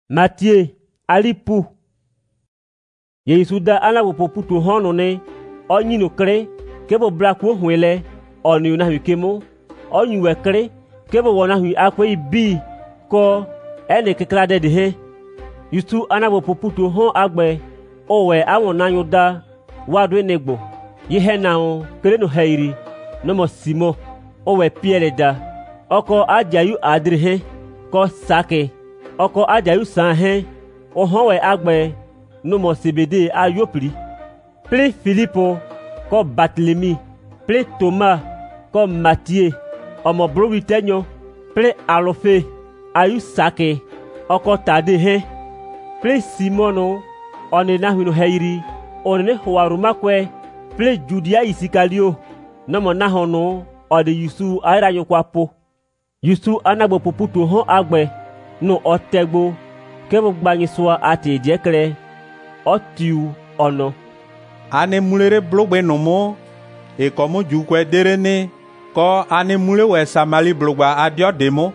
Matthieu alipu Yesu da ana bo putu hono ne onyi no kre ke bo bra ku huele oni na hwikemo onyi we kre ke bo wona hwi akwe bi ko ene kekra de he Yesu ana bo putu hon agbe owe awon na yuda wadu enegbo ye na o kere no hairi no mo simo owe Pierre da oko ajayu adri he ko sake oko ajayu san he ohon we agbe no mo sebede ayopri ple Philippe ko Barthélemy ple Thomas ko Matthieu omo bro witenyo ple Alphe ayu sake oko tade he ple Simono one na hwino hairi one hoaruma kwe ple Judia Isikalio no mo na hono ode Yusu ayra yokwapo Yusu anagbo poputu hon agbe no otegbo kebo gbanyisoa ati jekre otiu ono ane mulere blogbe nomo e komo jukwe derene ko ane mule we Samali blogba adio demo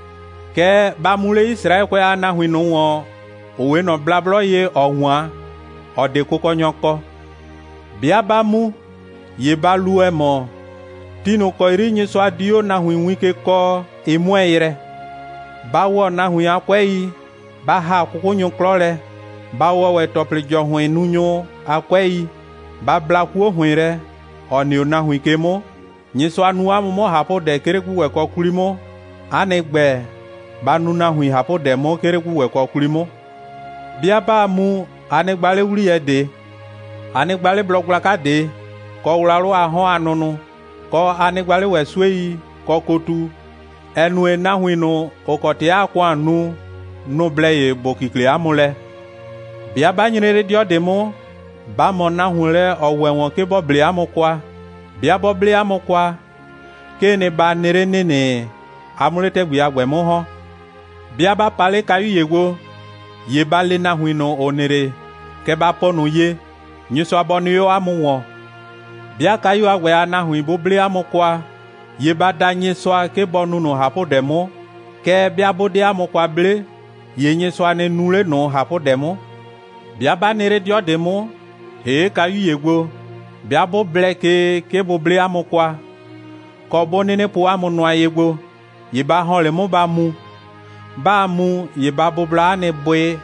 ke ba mule Israel kwe ana hwino wo owe no blablo ye onwa ode kokonyoko bia ba mu ye ba luwe mo tino ko iri nyiso adio na hwinwike ko emweire bawo na hwi akwei ba ha kukunyo klore bawo we tople jo hwen nunyo akwei ba blaku hwire oni na hwi kemo nyiso anu amumo hapo de kereku we ko kulimo anegbe ba nu na hwi hapo de mo kereku we ko kulimo bia ba mu anegbale wuri ede anegbale blogla ka de ko wularo ahon anunu ko anegbale we swei ko kotu enu na hwino okoti akwa anu no bleye bokikle amule bia banyere dio demo ba mo na hwere owewon ke boble amukwa bia boble amukwa ke ne ba nere nene amule te gbi agbemo ho bia ba pale kayu yego ye bale na hwino onere ke ba ponu ye nyiso aboniyo amuwo bia kayu agwe ana hwi boble amukwa ye ba danye soa ke bonu no hapo demo ke bia bode amukwa ble ye nye soa ne nule no hapo demo bia ba nere dio demo he kayu yego bia bo ble ke bo ble amukwa ko bonene po amuno ayego ye ba hon le mo ba mu ye ba bo bla ne boe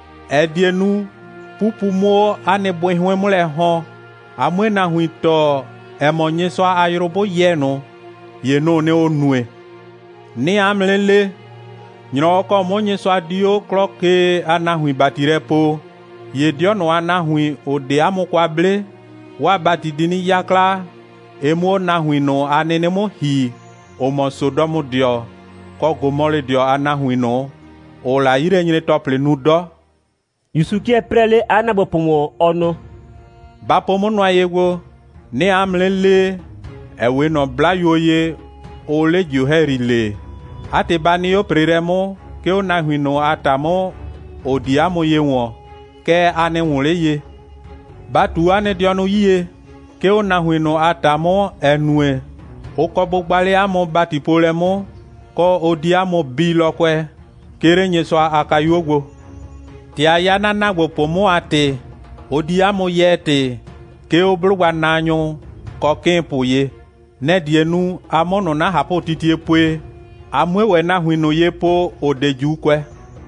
edienu pupu mo ane boe hwe mo le hon amwe na huito emonye soa ayrobo yeno ye no ne onue ni amlele nyro ko monye so adio kloke anahui batirepo ye dio no anahui ode amukwa ble wa batidini yakla emo nahui no anene mo hi o mo Sodomu dio ko Gomore dio anahui no o la ire nyine tople nudo Yusuki prele anabopomo ono bapomo no ayego ni amlele ewe no blayoye ole juherile ate bani yo preremo ke ona hwino atamo odiamo ye won ke ane wule ye batu ane dionu yiye ke ona hwino atamo enue okobo gbale amo batipolemo ko odiamo bilokwe kere nyeso akayogwo ti ayana nagbo pomo ate odiamo yete ke oblugwa nanyo ko kempo ye nedienu amono na hapo titiepwe amwewe na hwino yepo odejukwe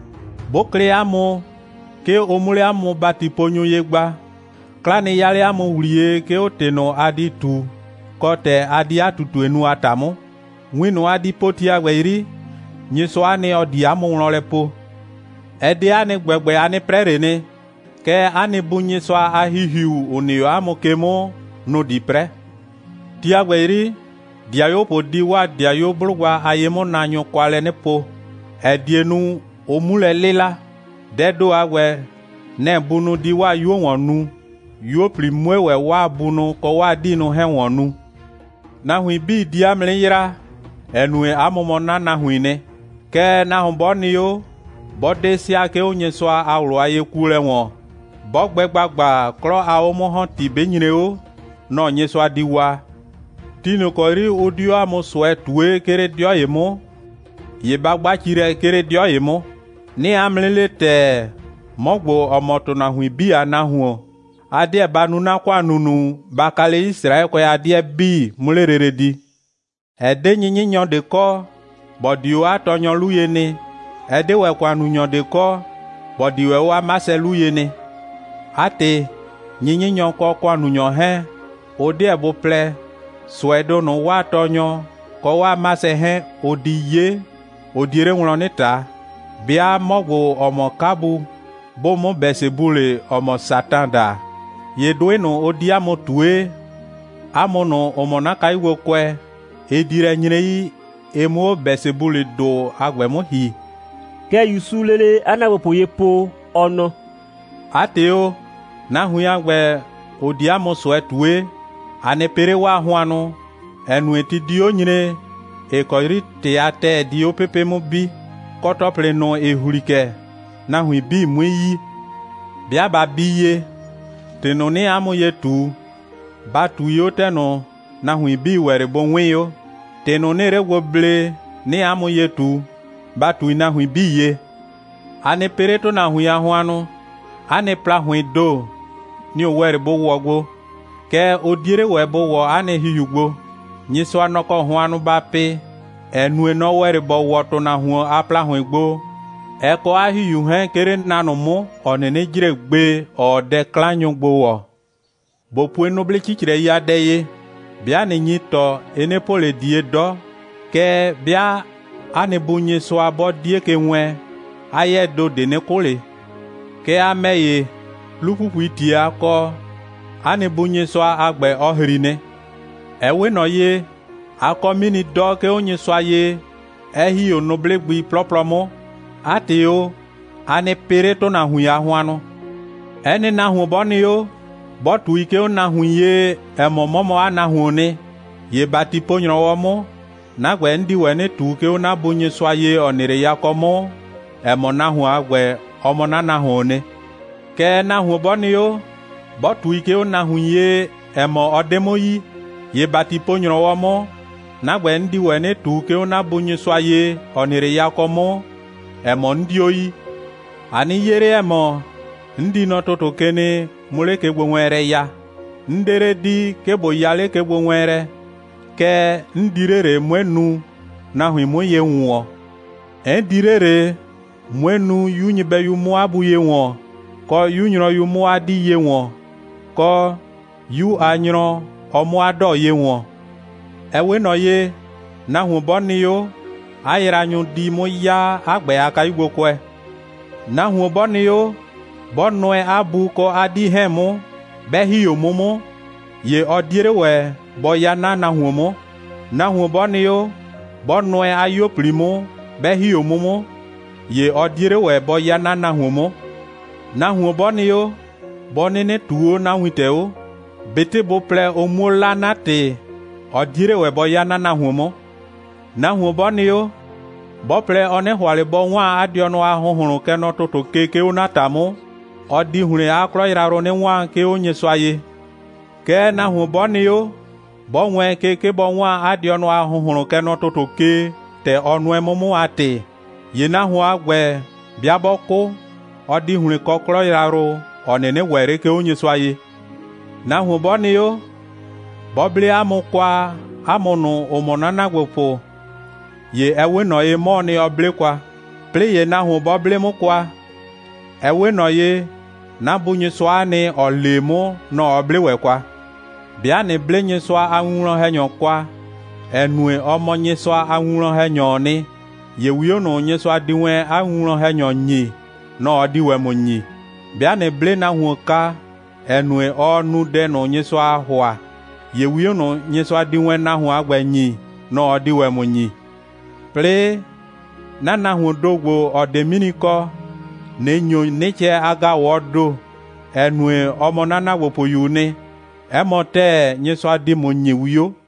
bokle amo ke omule amo batiponyo yegba klane yale amo ulie ke oteno aditu kote adi atutu enu atamo wino adi poti agweiri nyiso ane odi amo nlolepo ede ane gbegbe ane prerene ke ane bunyiso ahihiu onio amo kemo no dipre tiagweiri diayo po diwa diayo blugwa ayemo nanyo kwale nepo edienu omule lela dedo agwe ne bunu diwa yo wonu yo primwewe wa bunu ko wa dinu he wonu na hui bi diamle yira enue amomo na huine ke na homboni yo bodesia ke onyeso awlo ayekule won bogbegbagba kro aomo hon tibenyire o no nyeso adiwa tino kori odio amo soe tuwe kere dio yemo ye bagba chire kere dio yemo ni amlele te mogbo omoto na hu bi anahu adie banu na kwa nunu bakale Israel ko adie bi mulerere di ede nyinyo de ko bodio atonyo luyene ede we kwa nunyo de ko bodiwe wa mase luyene ate nyinyo ko kwa nunyo he odie bo ple swedo no wa tonyo ko wa mase he odiye odire nlonita bia mogbo omo kabu bo mo besebule omo satanda yedoeno odiamo tue amono omona kaiwo kwe edire nyirei emo besebule do agwemo hi ke yusulele anawopo yepo ono ateo na huya gbe odiamo soetue anepere wa huanu enu etidio nyire ekoiri teate dio pepe mo bi kotople no ehurike na hui bi mweyi bia ba biye teno ni amo yetu batu yo teno na hui bi were bonweyo teno ne rewoble ni amo yetu batu na hui biye ane pereto na hui ahuanu ane pla hui do ni were bo wogbo ke odire we bo wo ane hiyugbo nyiso anoko huanu ba pe enu no were bo woto na hu apla hui gbo eko ahiyu he kere nanu mu onene jire gbe ode klanyo gbowo bopu enoble chichire ya deye bia ne nyito enepole die do ke bia ane bunye so abodie ke nwe aye do de ne kole ke ameye lukuku itia ko ane bunye so agbe ohirine ewe no ye akọ mini do ke onye so aye ehi onoble gbi ploplomo ateo ane pere to na hu ya huanu ene na hu boni yo botu ike na hu ye emomomo ana hu ne ye bati ponyo mo na gwe ndi wene tu ke na bunye so aye onire yakomo emo na hu agwe omo na hu ne ke na hu boni yo botu ike na hu ye emo odemoyi ye bati ponyo mo na gwe ndi wene tu ke na bunye so aye onire yakomo emo ndi oyi ani yere emo ndi no toto kene mule ke gwenwere ya ndere di ke boyale ke gwenwere ke ndirere mwenu na hu mo ye nwo endirere mwenu yunyi be yumo abu ye nwo ko yunyro yumo adi ye nwo ko yu anyro omo ado ye nwo ewe no ye na hu boni yo ayiranyu di mo ya agbe aka igbo kwe na hu boni yo bonwe abu ko adi hemu behi omumu ye odire we boya na hu mo na hu boni yo bonwe ayo primo behi omumu ye odire we boya na hu mo na hu boni yo bonene tuo na witeo bete bo ple omola na te odire we boya na hu mo na hu boni yo bople one hwale bo nwa adiono ahụhụrụ ke no toto keke unatamu odi hure akro iraro ne nwa ke onye so aye ke na hu boni yo bo nwe keke bo nwa adiono ahụhụrụ ke no toto ke te onu emumu ate ye na hu agwe bia boku odi hure kokro iraro onene were ke onye so aye na hu boni yo boble amukwa amunu omonana gwopo ye ewe no ye mo ni oblekwa ple ye na hu boble mu kwa ewe no ye na bunye so ani olemu no oblewe kwa bia ni blenye so anwuro henyo kwa enue omonye so anwuro henyo ni ye wiyo no nye so adiwe anwuro henyo nyi no odiwe mo nyi bia ni ble na hu ka enue onu de no nye so ahwa ye wiyo no nye so adiwe na hu agba nyi no odiwe mo nyi ple nana hu dogbo odeminiko nenyo neche aga wodo enue omo nana wopo yune emote nyeso adi mo nyiwuyo